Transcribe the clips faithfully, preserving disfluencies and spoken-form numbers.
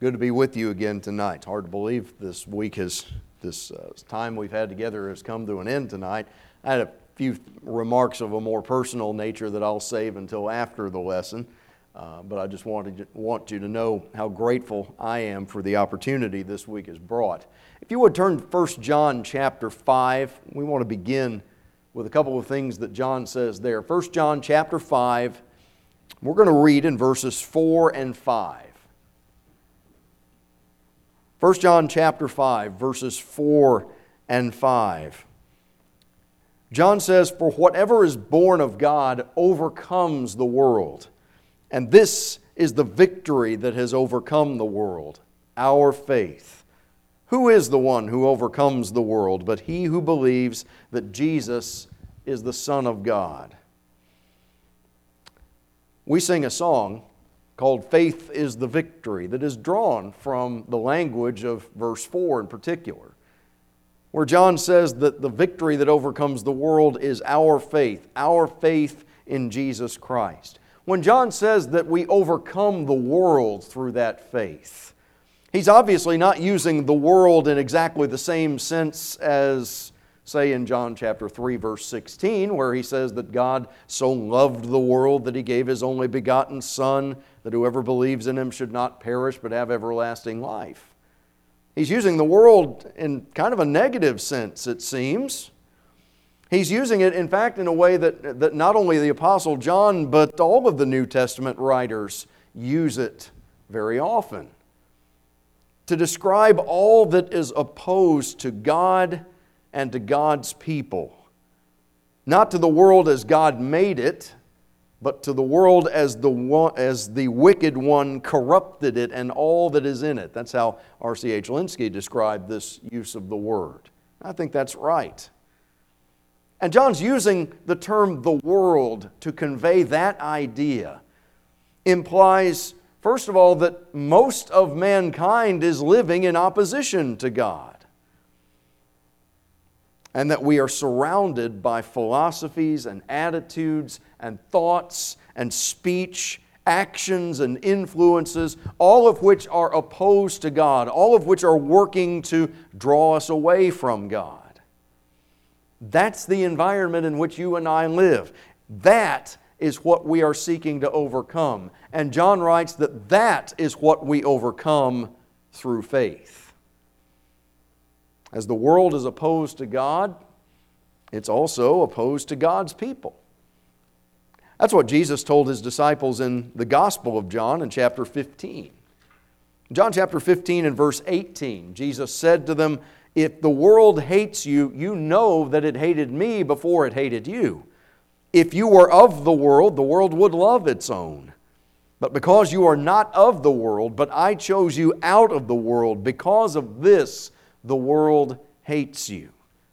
Good to be with you again tonight. It's hard to believe this week has, this uh, time we've had together has come to an end tonight. I had a few remarks of a more personal nature that I'll save until after the lesson, uh, but I just wanted to, want you to know how grateful I am for the opportunity this week has brought. If you would turn to First John chapter five, we want to begin with a couple of things that John says there. First John chapter five, we're going to read in verses four and five. First John chapter five, verses four and five. John says, "For whatever is born of God overcomes the world. And this is the victory that has overcome the world, our faith. Who is the one who overcomes the world but he who believes that Jesus is the Son of God?" We sing a song called "Faith is the Victory" that is drawn from the language of verse four in particular, where John says that the victory that overcomes the world is our faith, our faith in Jesus Christ. When John says that we overcome the world through that faith, he's obviously not using the world in exactly the same sense as, say, in John chapter three, verse sixteen, where he says that God so loved the world that He gave His only begotten Son, that whoever believes in Him should not perish but have everlasting life. He's using the world in kind of a negative sense, it seems. He's using it, in fact, in a way that, that not only the Apostle John, but all of the New Testament writers use it very often to describe all that is opposed to God and to God's people. Not to the world as God made it, but to the world as the one, as the wicked one corrupted it and all that is in it. That's how R C H Linsky described this use of the word. I think that's right. And John's using the term "the world" to convey that idea. Implies, first of all, that most of mankind is living in opposition to God, and that we are surrounded by philosophies and attitudes and thoughts and speech, actions and influences, all of which are opposed to God, all of which are working to draw us away from God. That's the environment in which you and I live. That is what we are seeking to overcome. And John writes that that is what we overcome through faith. As the world is opposed to God, it's also opposed to God's people. That's what Jesus told His disciples in the Gospel of John in chapter fifteen. John chapter fifteen and verse eighteen, Jesus said to them, "If the world hates you, you know that it hated me before it hated you. If you were of the world, the world would love its own. But because you are not of the world, but I chose you out of the world, because of this, the world hates you."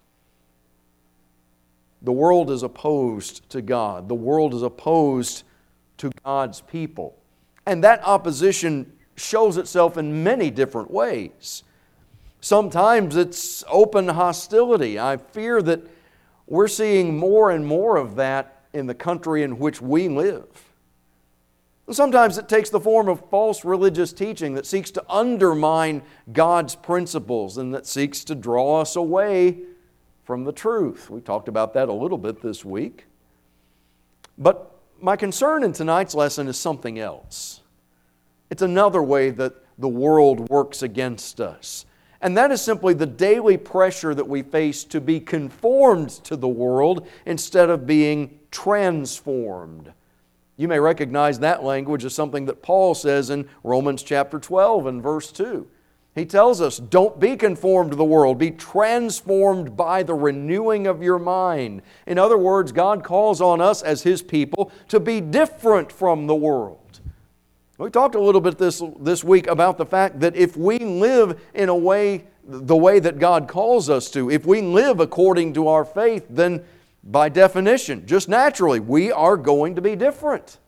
The world is opposed to God. The world is opposed to God's people. And that opposition shows itself in many different ways. Sometimes it's open hostility. I fear that we're seeing more and more of that in the country in which we live. Sometimes it takes the form of false religious teaching that seeks to undermine God's principles and that seeks to draw us away from the truth. We talked about that a little bit this week. But my concern in tonight's lesson is something else. It's another way that the world works against us. And that is simply the daily pressure that we face to be conformed to the world instead of being transformed. You may recognize that language as something that Paul says in Romans chapter twelve and verse two. He tells us, don't be conformed to the world, be transformed by the renewing of your mind. In other words, God calls on us as His people to be different from the world. We talked a little bit this, this week about the fact that if we live in a way, the way that God calls us to, if we live according to our faith, then by definition, just naturally, we are going to be different.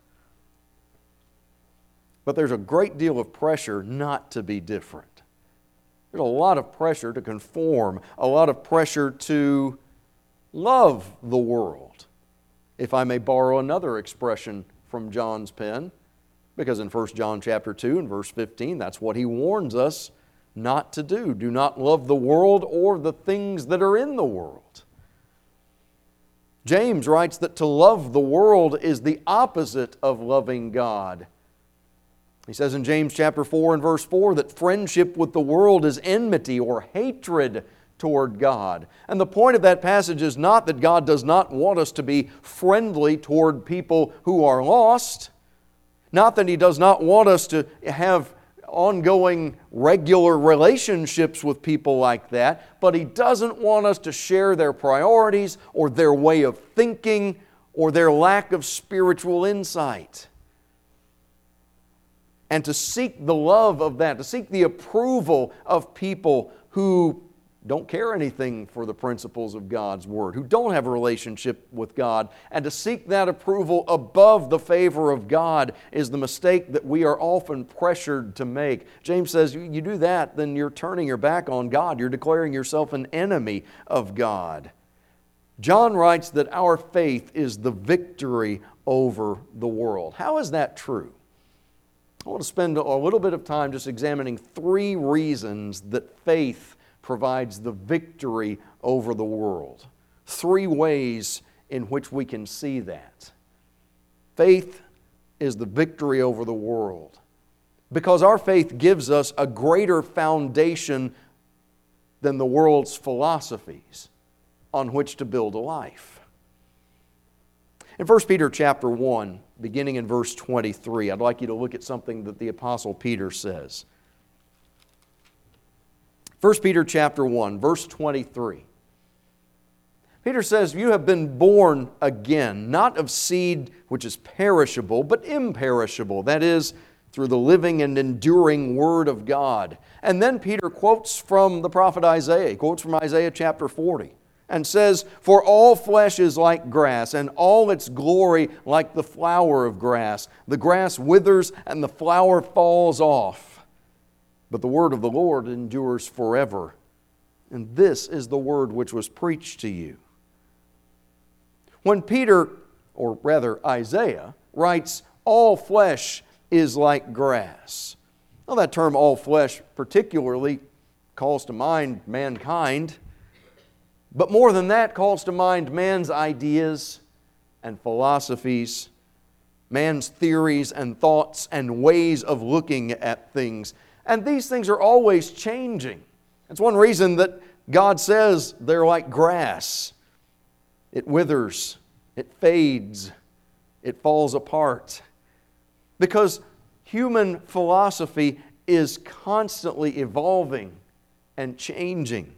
But there's a great deal of pressure not to be different. There's a lot of pressure to conform, a lot of pressure to love the world, if I may borrow another expression from John's pen, Because in First John chapter two and verse fifteen, that's what he warns us not to do. Do not love the world or the things that are in the world. James writes that to love the world is the opposite of loving God. He says in James chapter four and verse four that friendship with the world is enmity or hatred toward God. And the point of that passage is not that God does not want us to be friendly toward people who are lost, not that He does not want us to have ongoing regular relationships with people like that, but He doesn't want us to share their priorities or their way of thinking or their lack of spiritual insight. And to seek the love of that, to seek the approval of people who don't care anything for the principles of God's Word, who don't have a relationship with God, and to seek that approval above the favor of God is the mistake that we are often pressured to make. James says, you do that, then you're turning your back on God. You're declaring yourself an enemy of God. John writes that our faith is the victory over the world. How is that true? I want to spend a little bit of time just examining three reasons that faith provides the victory over the world. Three ways in which we can see that. Faith is the victory over the world because our faith gives us a greater foundation than the world's philosophies on which to build a life. In First Peter chapter one, beginning in verse twenty-three, I'd like you to look at something that the Apostle Peter says. First Peter chapter one, verse twenty-three. Peter says, you have been born again, not of seed which is perishable, but imperishable. That is, through the living and enduring Word of God. And then Peter quotes from the prophet Isaiah. He quotes from Isaiah chapter forty and says, for all flesh is like grass, and all its glory like the flower of grass. The grass withers and the flower falls off, but the word of the Lord endures forever. And this is the word which was preached to you. When Peter, or rather Isaiah, writes, all flesh is like grass. Well, that term all flesh particularly calls to mind mankind, but more than that calls to mind man's ideas and philosophies, man's theories and thoughts and ways of looking at things. And these things are always changing. That's one reason that God says they're like grass. It withers, it fades, it falls apart. Because human philosophy is constantly evolving and changing.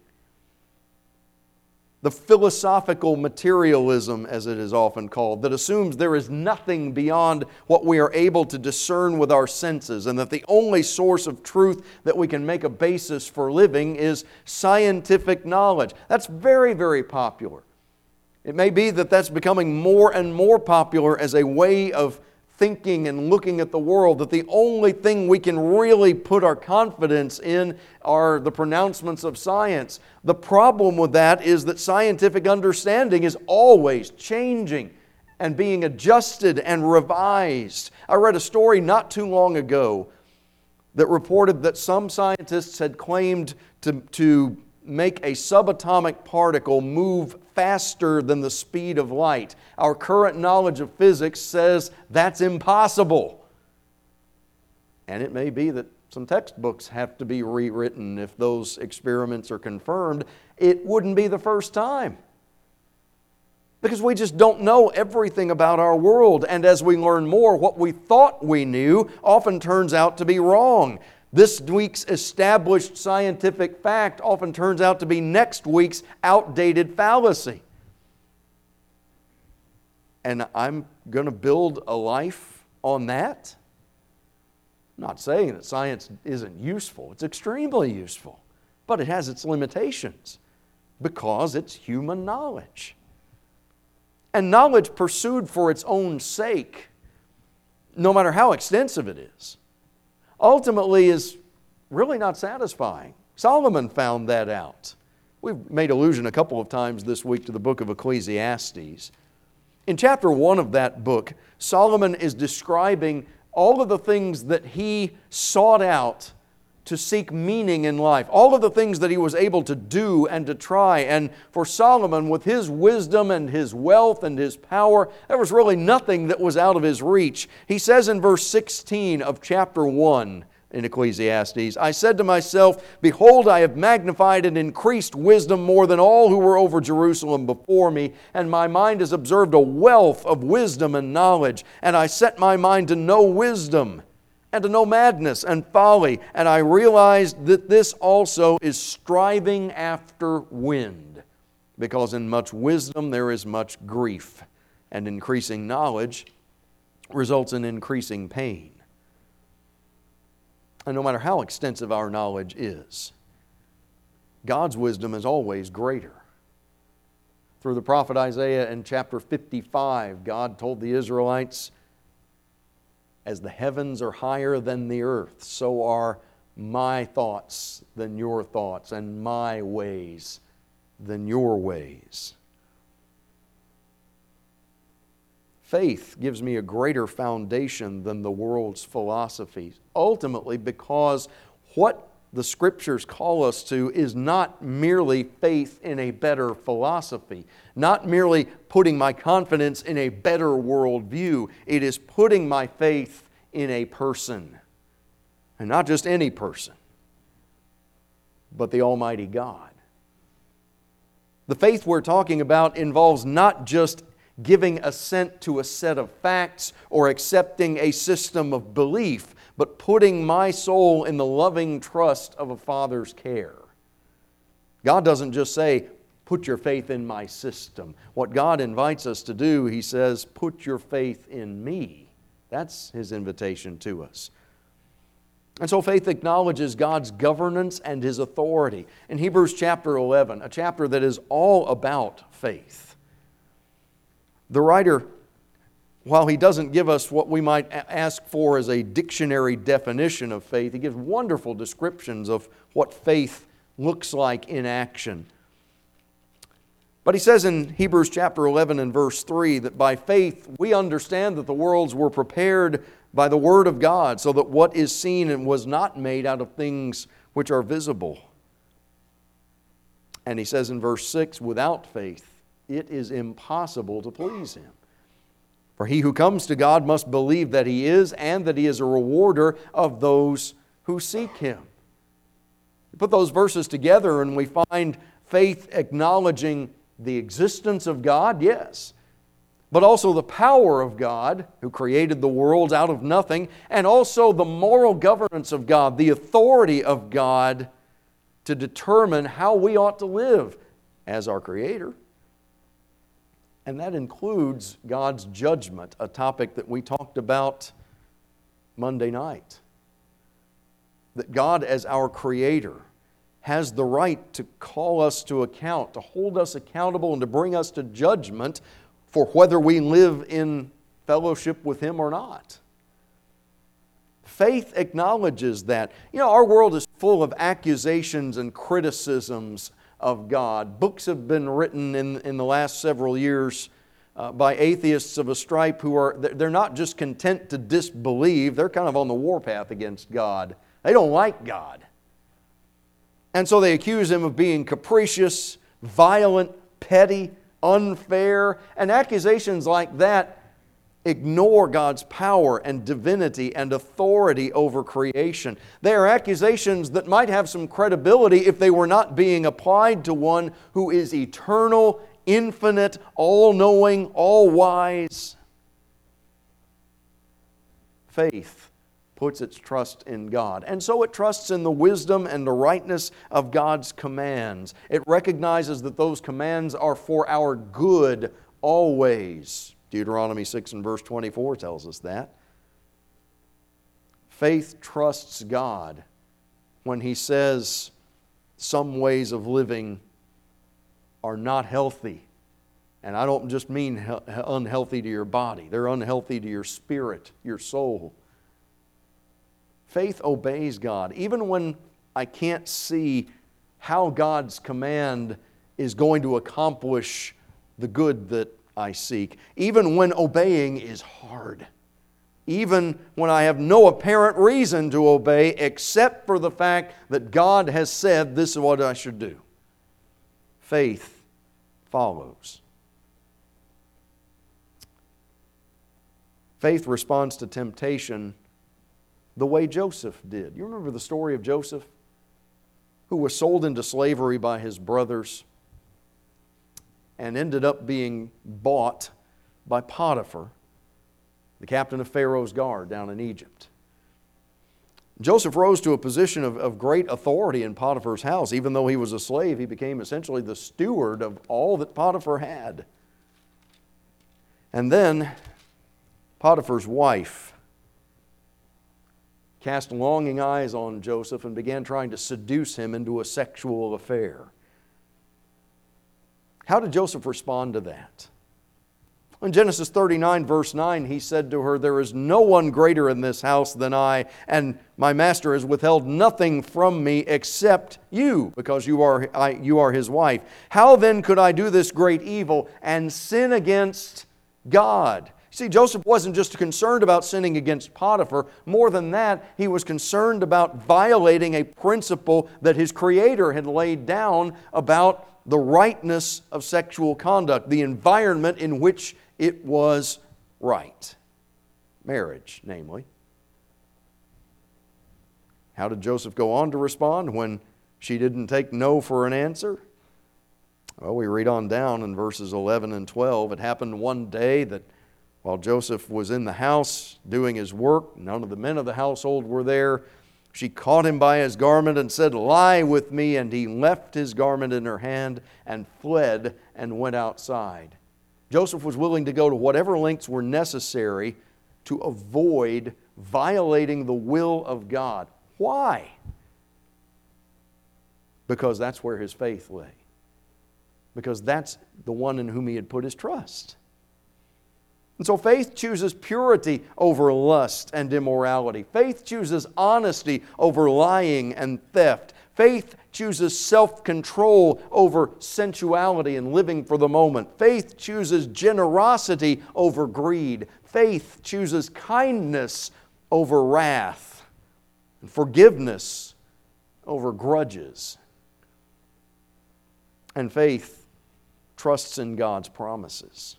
The philosophical materialism, as it is often called, that assumes there is nothing beyond what we are able to discern with our senses, and that the only source of truth that we can make a basis for living is scientific knowledge. That's very, very popular. It may be that that's becoming more and more popular as a way of thinking and looking at the world, that the only thing we can really put our confidence in are the pronouncements of science. The problem with that is that scientific understanding is always changing and being adjusted and revised. I read a story not too long ago that reported that some scientists had claimed to, to make a subatomic particle move faster than the speed of light. Our current knowledge of physics says that's impossible. And it may be that some textbooks have to be rewritten if those experiments are confirmed. It wouldn't be the first time. Because we just don't know everything about our world. And as we learn more, what we thought we knew often turns out to be wrong. This week's established scientific fact often turns out to be next week's outdated fallacy. And I'm going to build a life on that? I'm not saying that science isn't useful. It's extremely useful. But it has its limitations because it's human knowledge. And knowledge pursued for its own sake, no matter how extensive it is, ultimately is really not satisfying. Solomon found that out. We've made allusion a couple of times this week to the book of Ecclesiastes. In chapter one of that book, Solomon is describing all of the things that he sought out to seek meaning in life, all of the things that he was able to do and to try. And for Solomon, with his wisdom and his wealth and his power, there was really nothing that was out of his reach. He says in verse sixteen of chapter one in Ecclesiastes, I said to myself, behold, I have magnified and increased wisdom more than all who were over Jerusalem before me, and my mind has observed a wealth of wisdom and knowledge, and I set my mind to know wisdom and to know madness and folly. And I realized that this also is striving after wind, because in much wisdom there is much grief, and increasing knowledge results in increasing pain. And no matter how extensive our knowledge is, God's wisdom is always greater. Through the prophet Isaiah in chapter fifty-five, God told the Israelites, as the heavens are higher than the earth, so are my thoughts than your thoughts, and my ways than your ways. Faith gives me a greater foundation than the world's philosophies, ultimately because what the Scriptures call us to is not merely faith in a better philosophy, not merely putting my confidence in a better worldview. It is putting my faith in a person, and not just any person, but the Almighty God. The faith we're talking about involves not just giving assent to a set of facts or accepting a system of belief, but putting my soul in the loving trust of a Father's care. God doesn't just say, put your faith in my system. What God invites us to do, He says, put your faith in me. That's His invitation to us. And so faith acknowledges God's governance and His authority. In Hebrews chapter eleven, a chapter that is all about faith, the writer, while he doesn't give us what we might ask for as a dictionary definition of faith, he gives wonderful descriptions of what faith looks like in action. But he says in Hebrews chapter eleven and verse three that by faith we understand that the worlds were prepared by the Word of God, so that what is seen and was not made out of things which are visible. And he says in verse six, without faith it is impossible to please Him. For he who comes to God must believe that He is, and that He is a rewarder of those who seek Him. You put those verses together and we find faith acknowledging the existence of God, yes, but also the power of God who created the worlds out of nothing, and also the moral governance of God, the authority of God to determine how we ought to live as our Creator. And that includes God's judgment, a topic that we talked about Monday night. That God, as our Creator, has the right to call us to account, to hold us accountable, and to bring us to judgment for whether we live in fellowship with Him or not. Faith acknowledges that. You know, our world is full of accusations and criticisms of God. Books have been written in, in the last several years uh, by atheists of a stripe who are, they're not just content to disbelieve, they're kind of on the warpath against God. They don't like God. And so they accuse Him of being capricious, violent, petty, unfair, and accusations like that ignore God's power and divinity and authority over creation. They are accusations that might have some credibility if they were not being applied to one who is eternal, infinite, all-knowing, all-wise. Faith puts its trust in God. And so it trusts in the wisdom and the rightness of God's commands. It recognizes that those commands are for our good always. Deuteronomy six and verse twenty-four tells us that. Faith trusts God when He says some ways of living are not healthy. And I don't just mean he- unhealthy to your body. They're unhealthy to your spirit, your soul. Faith obeys God. Even when I can't see how God's command is going to accomplish the good that I seek, even when obeying is hard, even when I have no apparent reason to obey except for the fact that God has said this is what I should do. Faith follows. Faith responds to temptation the way Joseph did. You remember the story of Joseph, who was sold into slavery by his brothers and ended up being bought by Potiphar, the captain of Pharaoh's guard down in Egypt. Joseph rose to a position of, of great authority in Potiphar's house. Even though he was a slave, he became essentially the steward of all that Potiphar had. And then Potiphar's wife cast longing eyes on Joseph and began trying to seduce him into a sexual affair. How did Joseph respond to that? In Genesis thirty-nine, verse nine, he said to her, "There is no one greater in this house than I, and my master has withheld nothing from me except you, because you are, I, you are his wife. How then could I do this great evil and sin against God?" See, Joseph wasn't just concerned about sinning against Potiphar. More than that, he was concerned about violating a principle that his Creator had laid down about the rightness of sexual conduct, the environment in which it was right. Marriage, namely. How did Joseph go on to respond when she didn't take no for an answer? Well, we read on down in verses eleven and twelve. It happened one day that while Joseph was in the house doing his work, none of the men of the household were there. She caught him by his garment and said, "Lie with me." And he left his garment in her hand and fled and went outside. Joseph was willing to go to whatever lengths were necessary to avoid violating the will of God. Why? Because that's where his faith lay. Because that's the one in whom he had put his trust. And so faith chooses purity over lust and immorality. Faith chooses honesty over lying and theft. Faith chooses self-control over sensuality and living for the moment. Faith chooses generosity over greed. Faith chooses kindness over wrath, and forgiveness over grudges. And faith trusts in God's promises.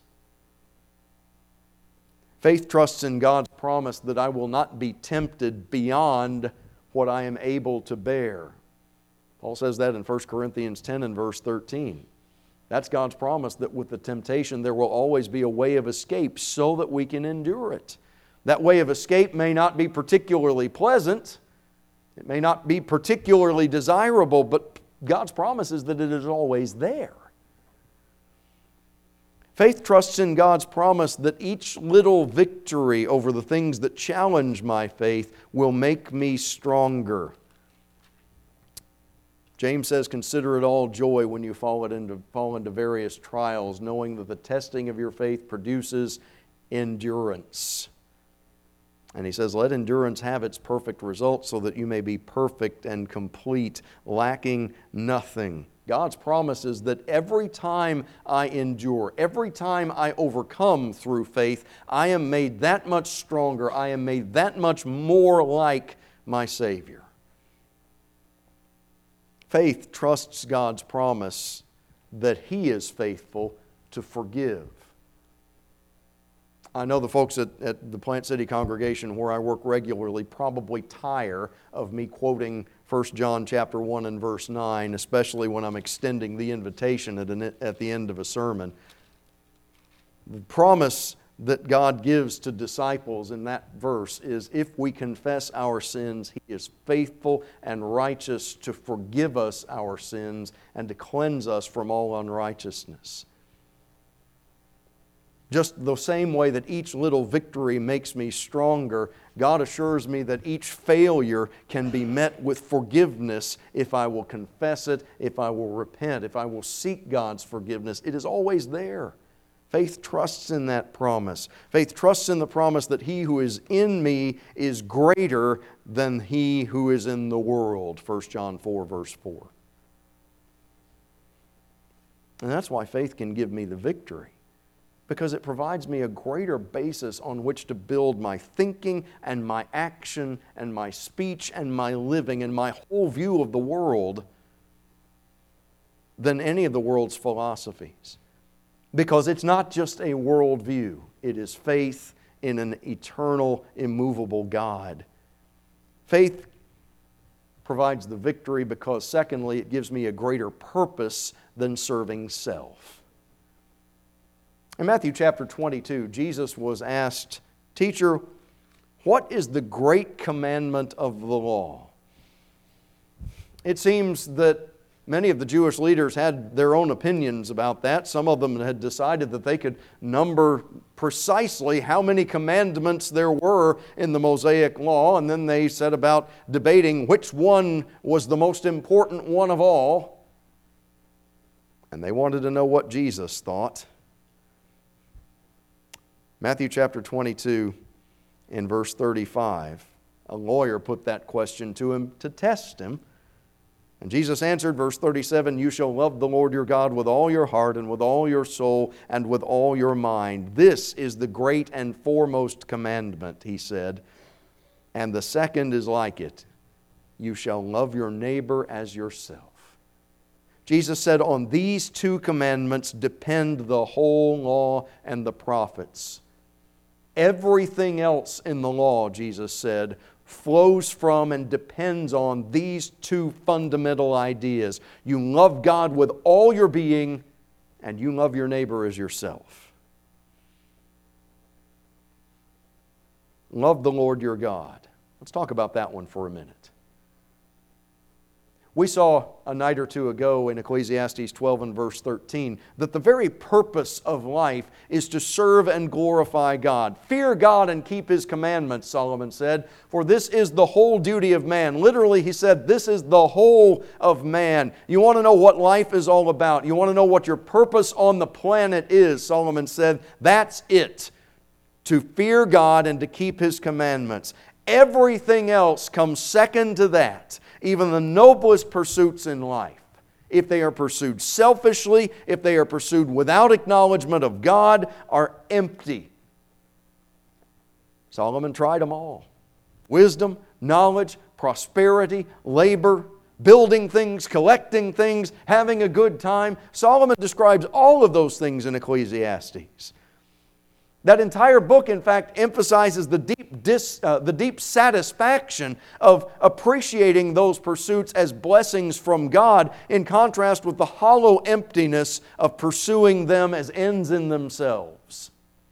Faith trusts in God's promise that I will not be tempted beyond what I am able to bear. Paul says that in First Corinthians ten and verse thirteen. That's God's promise that with the temptation there will always be a way of escape so that we can endure it. That way of escape may not be particularly pleasant. It may not be particularly desirable, but God's promise is that it is always there. Faith trusts in God's promise that each little victory over the things that challenge my faith will make me stronger. James says, "Consider it all joy when you fall into, fall into various trials, knowing that the testing of your faith produces endurance." And he says, "Let endurance have its perfect result so that you may be perfect and complete, lacking nothing." God's promise is that every time I endure, every time I overcome through faith, I am made that much stronger. I am made that much more like my Savior. Faith trusts God's promise that He is faithful to forgive. I know the folks at, at the Plant City congregation where I work regularly probably tire of me quoting First John chapter one and verse nine, especially when I'm extending the invitation at, an, at the end of a sermon. The promise that God gives to disciples in that verse is, if we confess our sins, He is faithful and righteous to forgive us our sins and to cleanse us from all unrighteousness. Just the same way that each little victory makes me stronger, God assures me that each failure can be met with forgiveness if I will confess it, if I will repent, if I will seek God's forgiveness. It is always there. Faith trusts in that promise. Faith trusts in the promise that He who is in me is greater than he who is in the world. First John four, verse four. And that's why faith can give me the victory. because it provides me a greater basis on which to build my thinking and my action and my speech and my living and my whole view of the world than any of the world's philosophies. Because it's not just a worldview, it is faith in an eternal, immovable God. Faith provides the victory because, secondly, it gives me a greater purpose than serving self. In Matthew chapter twenty-two, Jesus was asked, "Teacher, what is the great commandment of the law?" It seems that many of the Jewish leaders had their own opinions about that. Some of them had decided that they could number precisely how many commandments there were in the Mosaic Law, and then they set about debating which one was the most important one of all. And they wanted to know what Jesus thought. Matthew chapter twenty-two, in verse thirty-five, a lawyer put that question to him to test him. And Jesus answered, verse thirty-seven, "You shall love the Lord your God with all your heart and with all your soul and with all your mind. This is the great and foremost commandment," he said. "And the second is like it. You shall love your neighbor as yourself." Jesus said, on these two commandments depend the whole law and the prophets. Everything else in the law, Jesus said, flows from and depends on these two fundamental ideas. You love God with all your being, and you love your neighbor as yourself. Love the Lord your God. Let's talk about that one for a minute. We saw a night or two ago in Ecclesiastes twelve and verse thirteen that the very purpose of life is to serve and glorify God. Fear God and keep His commandments, Solomon said, for this is the whole duty of man. Literally, he said, this is the whole of man. You want to know what life is all about? You want to know what your purpose on the planet is? Solomon said, that's it. To fear God and to keep His commandments. Everything else comes second to that. Even the noblest pursuits in life, if they are pursued selfishly, if they are pursued without acknowledgement of God, are empty. Solomon tried them all. Wisdom, knowledge, prosperity, labor, building things, collecting things, having a good time. Solomon describes all of those things in Ecclesiastes. That entire book, in fact, emphasizes the deep, dis, uh, the deep satisfaction of appreciating those pursuits as blessings from God, in contrast with the hollow emptiness of pursuing them as ends in themselves.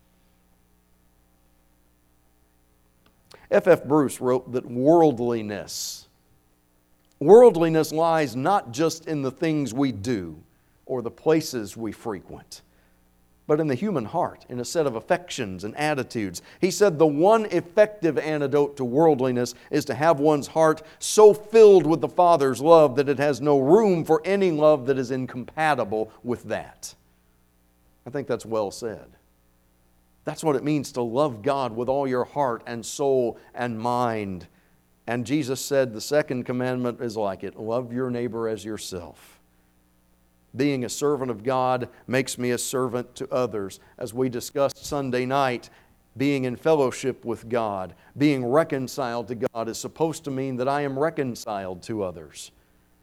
F F Bruce wrote that worldliness, worldliness lies not just in the things we do or the places we frequent, but in the human heart, in a set of affections and attitudes. He said the one effective antidote to worldliness is to have one's heart so filled with the Father's love that it has no room for any love that is incompatible with that. I think that's well said. That's what it means to love God with all your heart and soul and mind. And Jesus said the second commandment is like it. Love your neighbor as yourself. Being a servant of God makes me a servant to others. As we discussed Sunday night, being in fellowship with God, being reconciled to God is supposed to mean that I am reconciled to others.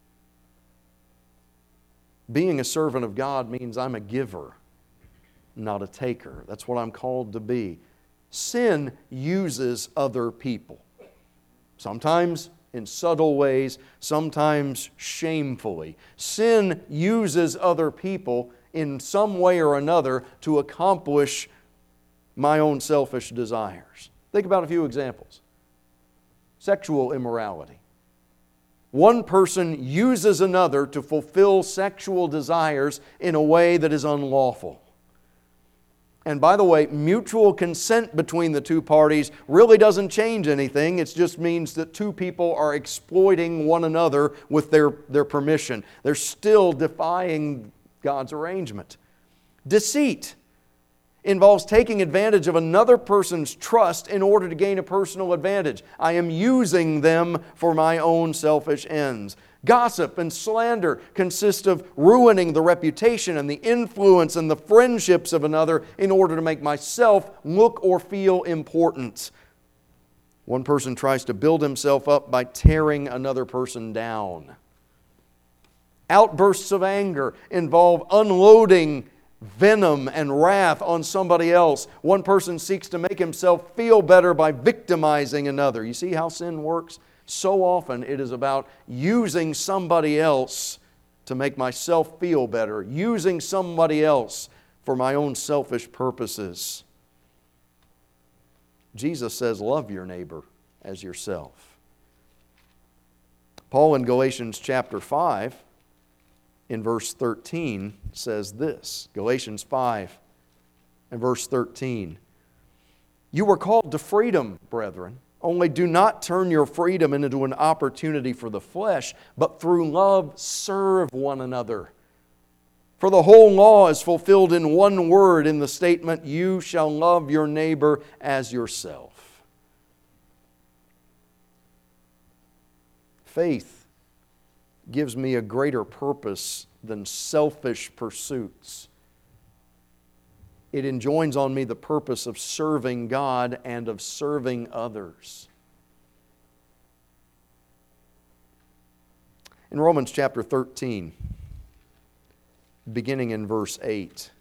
Being a servant of God means I'm a giver, not a taker. That's what I'm called to be. Sin uses other people. Sometimes in subtle ways, sometimes shamefully. Sin uses other people in some way or another to accomplish my own selfish desires. Think about a few examples. Sexual immorality. One person uses another to fulfill sexual desires in a way that is unlawful. And by the way, mutual consent between the two parties really doesn't change anything. It just means that two people are exploiting one another with their, their permission. They're still defying God's arrangement. Deceit involves taking advantage of another person's trust in order to gain a personal advantage. I am using them for my own selfish ends. Gossip and slander consist of ruining the reputation and the influence and the friendships of another in order to make myself look or feel important. One person tries to build himself up by tearing another person down. Outbursts of anger involve unloading venom and wrath on somebody else. One person seeks to make himself feel better by victimizing another. You see how sin works? So often it is about using somebody else to make myself feel better, using somebody else for my own selfish purposes. Jesus says, love your neighbor as yourself. Paul in Galatians chapter five, in verse thirteen, says this. Galatians five and verse thirteen. You were called to freedom, brethren. Only do not turn your freedom into an opportunity for the flesh, but through love serve one another. For the whole law is fulfilled in one word in the statement, you shall love your neighbor as yourself. Faith gives me a greater purpose than selfish pursuits. It enjoins on me the purpose of serving God and of serving others. In Romans chapter thirteen, beginning in verse eight,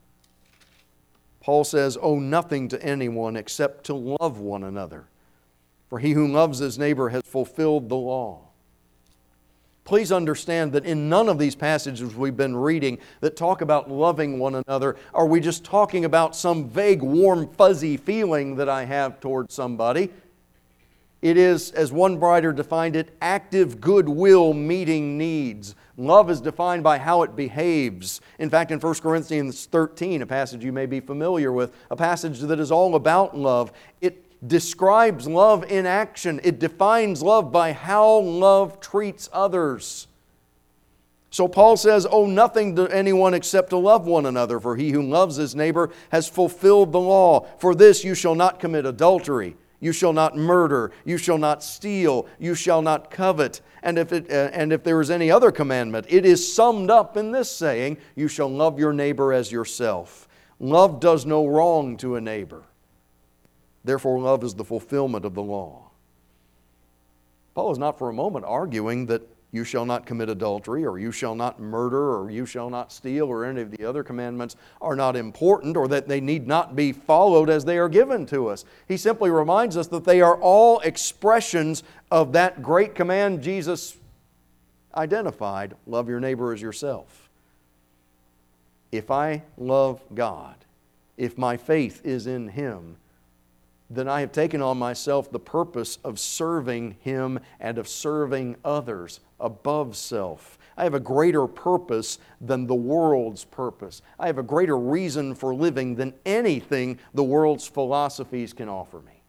Paul says, owe nothing to anyone except to love one another, for he who loves his neighbor has fulfilled the law. Please understand that in none of these passages we've been reading that talk about loving one another are we just talking about some vague, warm, fuzzy feeling that I have toward somebody. It is, as one writer defined it, active goodwill meeting needs. Love is defined by how it behaves. In fact, in First Corinthians thirteen, a passage you may be familiar with, a passage that is all about love, it describes love in action. It defines love by how love treats others. So Paul says, owe nothing to anyone except to love one another, for he who loves his neighbor has fulfilled the law. For this you shall not commit adultery, you shall not murder, you shall not steal, you shall not covet. And if, it, uh, and if there is any other commandment, it is summed up in this saying, you shall love your neighbor as yourself. Love does no wrong to a neighbor. Therefore, love is the fulfillment of the law. Paul is not for a moment arguing that you shall not commit adultery, or you shall not murder, or you shall not steal, or any of the other commandments are not important, or that they need not be followed as they are given to us. He simply reminds us that they are all expressions of that great command Jesus identified, love your neighbor as yourself. If I love God, if my faith is in Him, then I have taken on myself the purpose of serving Him and of serving others above self. I have a greater purpose than the world's purpose. I have a greater reason for living than anything the world's philosophies can offer me.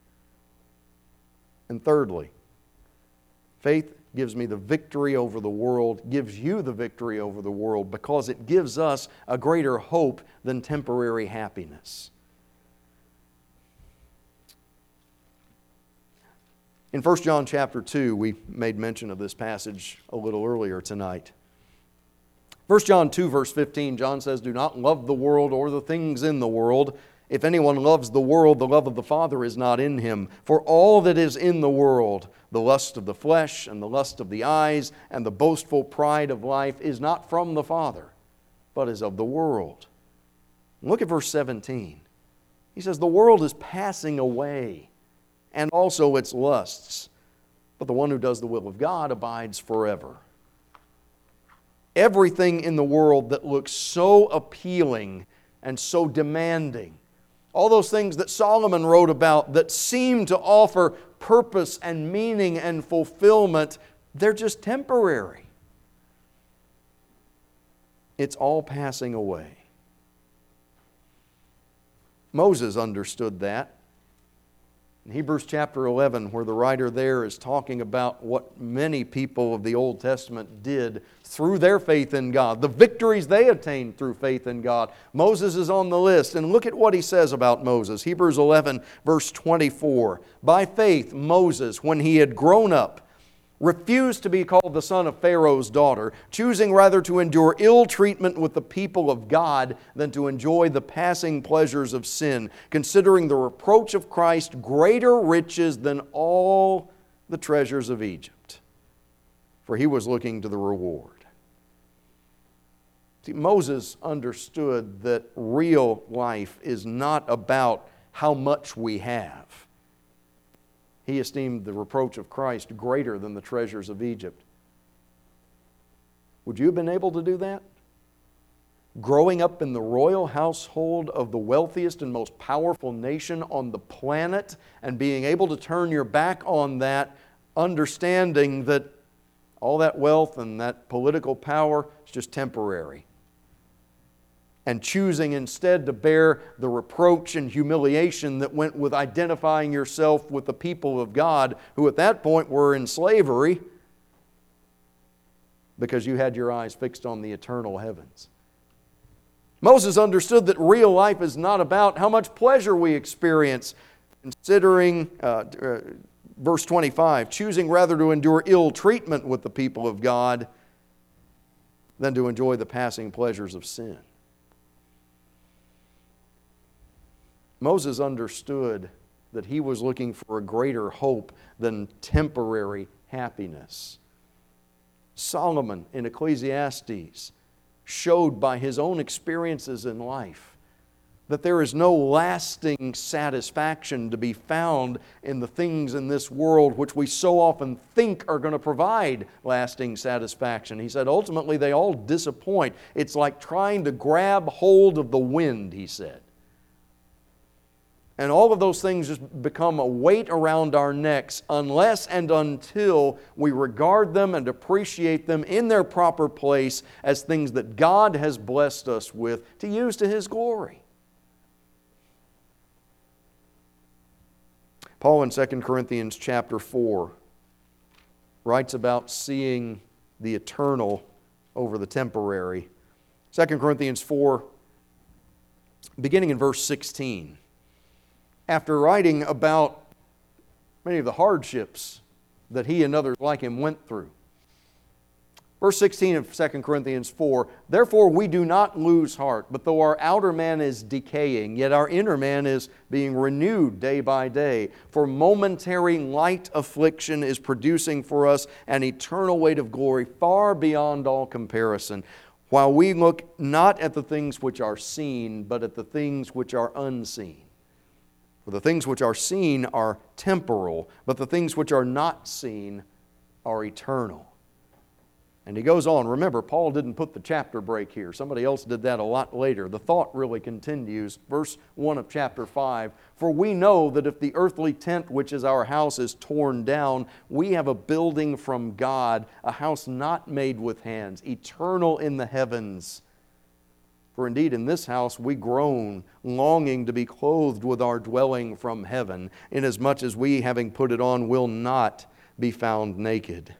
And thirdly, faith gives me the victory over the world, gives you the victory over the world, because it gives us a greater hope than temporary happiness. In First John chapter two, we made mention of this passage a little earlier tonight. First John two verse fifteen, John says, do not love the world or the things in the world. If anyone loves the world, the love of the Father is not in him. For all that is in the world, the lust of the flesh and the lust of the eyes and the boastful pride of life is not from the Father, but is of the world. Look at verse seventeen. He says, the world is passing away, and also its lusts. But the one who does the will of God abides forever. Everything in the world that looks so appealing and so demanding, all those things that Solomon wrote about that seem to offer purpose and meaning and fulfillment, they're just temporary. It's all passing away. Moses understood that. In Hebrews chapter eleven, where the writer there is talking about what many people of the Old Testament did through their faith in God, the victories they attained through faith in God, Moses is on the list. And look at what he says about Moses. Hebrews eleven, verse twenty-four. By faith, Moses, when he had grown up, refused to be called the son of Pharaoh's daughter, choosing rather to endure ill treatment with the people of God than to enjoy the passing pleasures of sin, considering the reproach of Christ greater riches than all the treasures of Egypt. For he was looking to the reward. See, Moses understood that real life is not about how much we have. He esteemed the reproach of Christ greater than the treasures of Egypt. Would you have been able to do that? Growing up in the royal household of the wealthiest and most powerful nation on the planet and being able to turn your back on that, understanding that all that wealth and that political power is just temporary, and choosing instead to bear the reproach and humiliation that went with identifying yourself with the people of God, who at that point were in slavery because you had your eyes fixed on the eternal heavens. Moses understood that real life is not about how much pleasure we experience, considering, uh, uh, verse twenty-five, choosing rather to endure ill treatment with the people of God than to enjoy the passing pleasures of sin. Moses understood that he was looking for a greater hope than temporary happiness. Solomon in Ecclesiastes showed by his own experiences in life that there is no lasting satisfaction to be found in the things in this world which we so often think are going to provide lasting satisfaction. He said ultimately they all disappoint. It's like trying to grab hold of the wind, he said. And all of those things just become a weight around our necks unless and until we regard them and appreciate them in their proper place as things that God has blessed us with to use to His glory. Paul in Second Corinthians chapter four writes about seeing the eternal over the temporary. Second Corinthians four, beginning in verse sixteen. After writing about many of the hardships that he and others like him went through. Verse sixteen of Second Corinthians four, therefore we do not lose heart, but though our outer man is decaying, yet our inner man is being renewed day by day. For momentary light affliction is producing for us an eternal weight of glory far beyond all comparison, while we look not at the things which are seen, but at the things which are unseen. For the things which are seen are temporal, but the things which are not seen are eternal. And he goes on. Remember, Paul didn't put the chapter break here. Somebody else did that a lot later. The thought really continues. Verse one of chapter five, for we know that if the earthly tent which is our house is torn down, we have a building from God, a house not made with hands, eternal in the heavens. For indeed in this house we groan, longing to be clothed with our dwelling from heaven, inasmuch as we, having put it on, will not be found naked.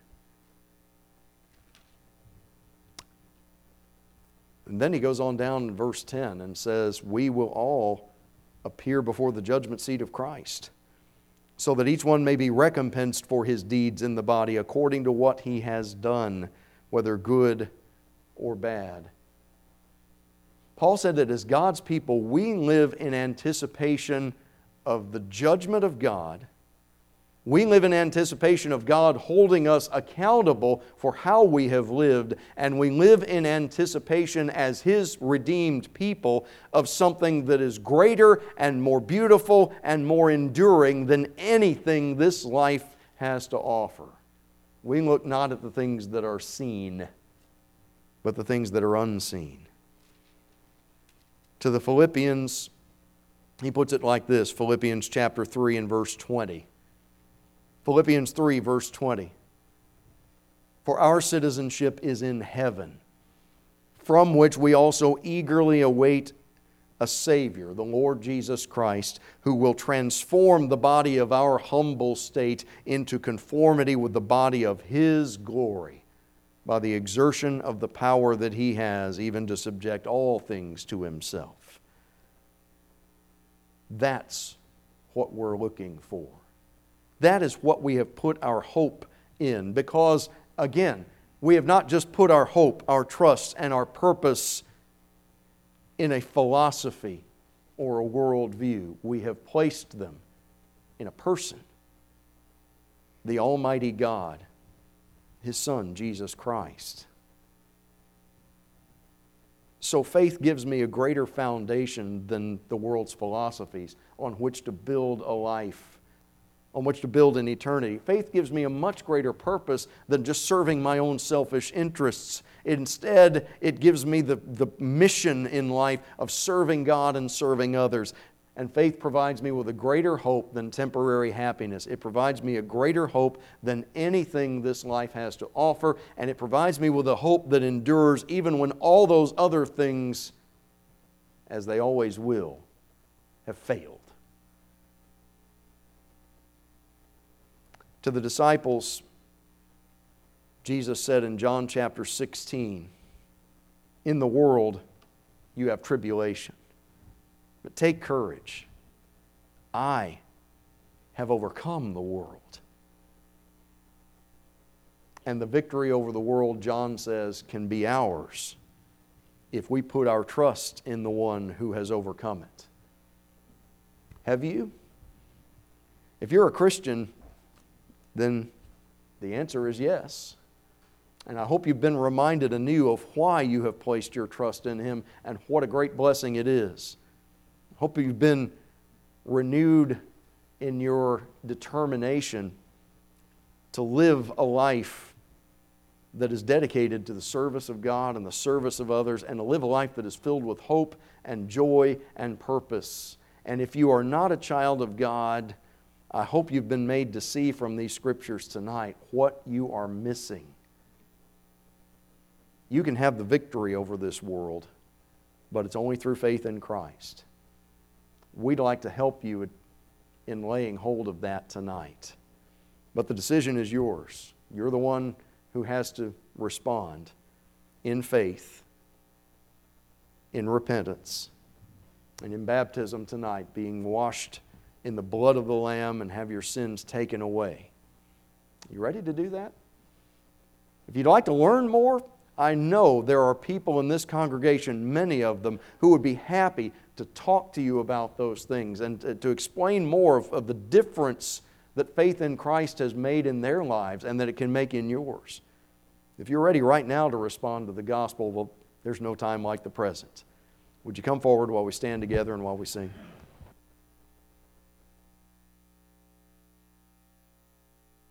And then he goes on down in verse ten and says, we will all appear before the judgment seat of Christ, so that each one may be recompensed for his deeds in the body according to what he has done, whether good or bad. Paul said that as God's people, we live in anticipation of the judgment of God. We live in anticipation of God holding us accountable for how we have lived, and we live in anticipation as His redeemed people of something that is greater and more beautiful and more enduring than anything this life has to offer. We look not at the things that are seen, but the things that are unseen. To the Philippians, he puts it like this, Philippians chapter three and verse twenty. Philippians three, verse twenty. For our citizenship is in heaven, from which we also eagerly await a Savior, the Lord Jesus Christ, who will transform the body of our humble state into conformity with the body of His glory, by the exertion of the power that He has, even to subject all things to Himself. That's what we're looking for. That is what we have put our hope in, because, again, we have not just put our hope, our trust, and our purpose in a philosophy or a worldview. We have placed them in a person, the Almighty God, His Son, Jesus Christ. So faith gives me a greater foundation than the world's philosophies on which to build a life, on which to build an eternity. Faith gives me a much greater purpose than just serving my own selfish interests. Instead, it gives me the, the mission in life of serving God and serving others. And faith provides me with a greater hope than temporary happiness. It provides me a greater hope than anything this life has to offer. And it provides me with a hope that endures even when all those other things, as they always will, have failed. To the disciples, Jesus said in John chapter sixteen, "In the world you have tribulation. But take courage. I have overcome the world." And the victory over the world, John says, can be ours if we put our trust in the one who has overcome it. Have you? If you're a Christian, then the answer is yes. And I hope you've been reminded anew of why you have placed your trust in Him and what a great blessing it is. Hope you've been renewed in your determination to live a life that is dedicated to the service of God and the service of others, and to live a life that is filled with hope and joy and purpose. And if you are not a child of God, I hope you've been made to see from these scriptures tonight what you are missing. You can have the victory over this world, but it's only through faith in Christ. We'd like to help you in laying hold of that tonight. But the decision is yours. You're the one who has to respond in faith, in repentance, and in baptism tonight, being washed in the blood of the Lamb and have your sins taken away. You ready to do that? If you'd like to learn more, I know there are people in this congregation, many of them, who would be happy to talk to you about those things and to, to explain more of, of the difference that faith in Christ has made in their lives and that it can make in yours. If you're ready right now to respond to the gospel, well, there's no time like the present. Would you come forward while we stand together and while we sing?